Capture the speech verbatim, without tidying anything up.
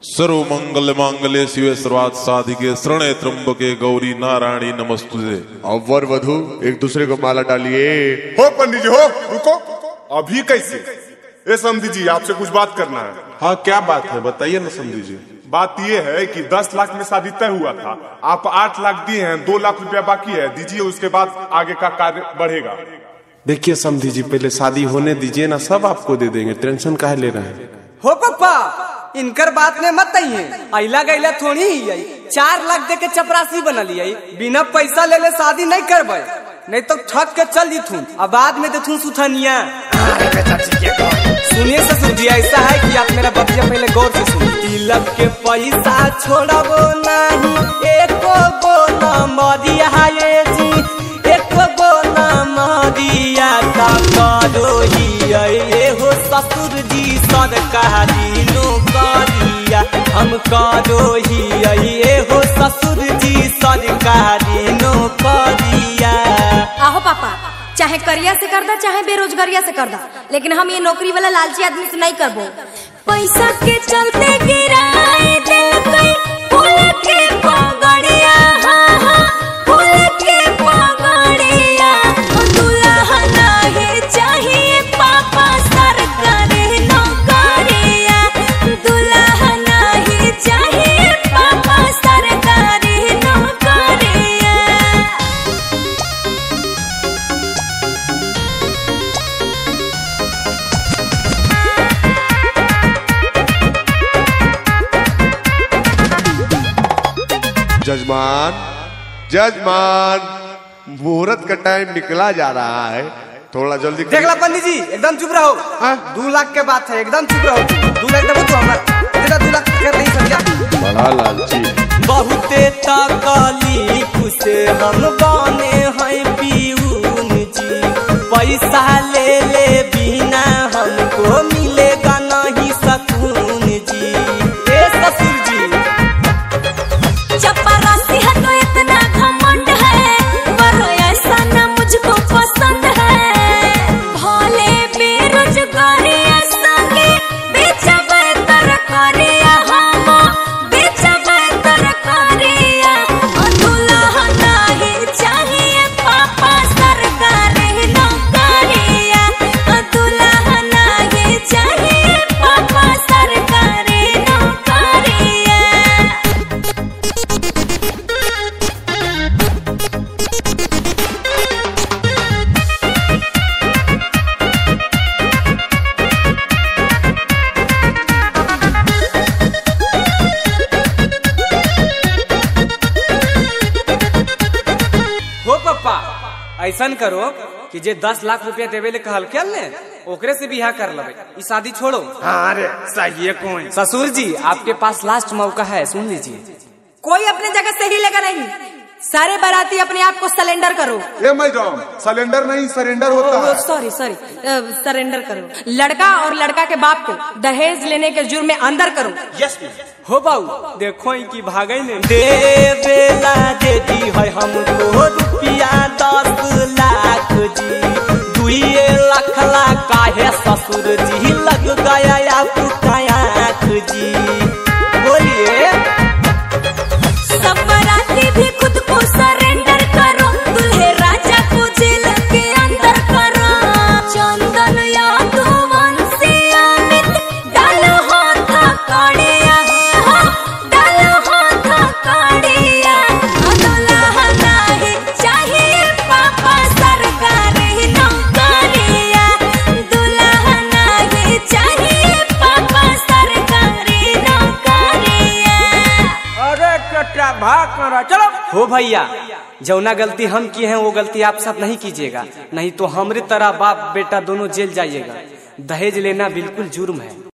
सर्व मंगल मांगल्ये शिवे सर्वार्थ साधिके शरणे त्र्यंबके गौरी नारायणी नमस्तुते। अब वर वधु एक दूसरे को माला डालिए। हो पंडित जी, हो रुको, अभी कैसे? ए समधी जी, आपसे कुछ बात करना है। हाँ, क्या बात है बताइए ना समधी जी। बात ये है कि दस लाख में शादी तय हुआ था, आप आठ लाख दिए हैं, दो लाख रुपया बाकी है, दीजिए, उसके बाद आगे का कार्य बढ़ेगा। देखिए समधी जी, पहले शादी होने दीजिए ना, सब आपको दे देंगे, टेंशन काहे ले रहे हैं। हो पप्पा, इनकर बात में मत आइए, अला गैला थोड़ी ही आई। चार लाख दे के चपरासी बनली आई, बिना पैसा ले ले शादी नहीं करबे, नहीं तो ठग के चल जीथू, अब बाद में देथू सुथनिया। सुनिए ससुर जी, ऐसा है कि आप मेरा बतिया पहले गौर से सुनिए। तिलक के पैसा छोड़बो नहीं, एको गो न मरिया ये जी, एको गो न मरिया ता करो ही ये हो ससुर जी सरकारी नौकरिया, हम करो ही ये हो ससुर जी सरकारी नौकरिया। आहो पापा, चाहे करिया से कर दा चाहे बेरोजगारिया से कर दा, लेकिन हम ये नौकरी वाला लालची आदमी से नहीं करबो। पैसा के चलते गिराए दिल पे फूल के पगड़िया, हाँ हाँ फूल के पगड़िया, दुल्हा नहीं चाहिए पापा सरकारी नौकरिया, दुल्हा नहीं चाहिए पापा सरकारी नौकरिया। जजमान, जजमान, मुहूर्त का टाइम निकला जा रहा है, थोड़ा जल्दी देख ला पंडित जी, एकदम चुप रहो। दो लाख के बात है, एकदम चुप रहो। दो लाख देबो तो हमरा तेरा दो लाख कर नहीं समझा, बड़ा लालची। बहुते तकलीफ से हम बने हैं पीऊन जी, पैसा ले ले बिना हमको मिलेगा नहीं सकून जी। ए ससुर जी, चपरासी है तो इतना घमंड है, पर ऐसा ना मुझको पसंद है। भोले बेरोजगारिया संगे बेचबे तरकारिया, हम बेचबे तरकारिया, दुल्हा नहीं चाहिए पापा सरकारी नौकरिया, दुल्हा नहीं चाहिए पापा सरकारी नौकरिया। हो पप्पा, ऐसा करो कि जे दस लाख रुपया देवे ले कहल के ले, ओकरे से बियाह कर लेबे, ई शादी छोड़ो। अरे सही है कौन। ससुर जी, आपके पास लास्ट मौका है, सुन लीजिए। कोई अपने जगह सही लगा नहीं, सारे बाराती अपने आप को सरेंडर करो। ए मैडम, सिलेंडर नहीं सरेंडर होता है। सॉरी सॉरी सरेंडर करो। लड़का और लड़का के बाप को दहेज लेने के जुर्म में अंदर करो। यस हो बाऊ, देखो कि भागे ने दे बेला दे दी है हमको रुपया दस लाख जी, दुए लाख लाख काहे ससुर जी लग गया आपका आँख जी, बोलिए। सब बाराती भी खुद को सरेंडर करो, दुल्हे राजा को जेल के अंदर करो। चंदन यादवंशी अमित डालो हाथ कड़िया, डालो हाथ कड़िया, दुल्हा नहीं चाहिए पापा सरकारी नौकरिया, दुल्हा नहीं चाहिए पापा सरकारी नौकरिया। अरे कट्टा भाग करा, चलो। हो भैया, जौना गलती हम किए हैं वो गलती आप सब नहीं कीजिएगा, नहीं तो हमरे तरह बाप बेटा दोनों जेल जाइएगा। दहेज लेना बिल्कुल जुर्म है।